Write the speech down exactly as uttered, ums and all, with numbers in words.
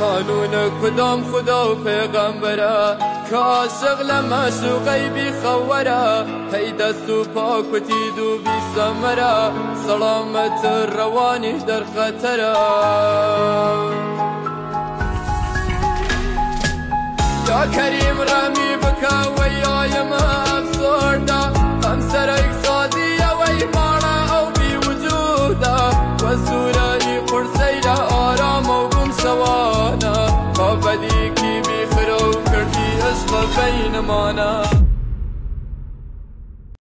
قانون کدام خدا و پیغمبره که عاشق لمعشوقی بی خوره هی دست و پا کتید و بی سمره سلامت روانی در خطره یا کریم رمی بکا و یایم افسرده غم سرک سازی وی مانا او بی وجوده و سورانی قرسیده آرام و گم شوانا با بدی کی بی خرو کردی عشق بینمانا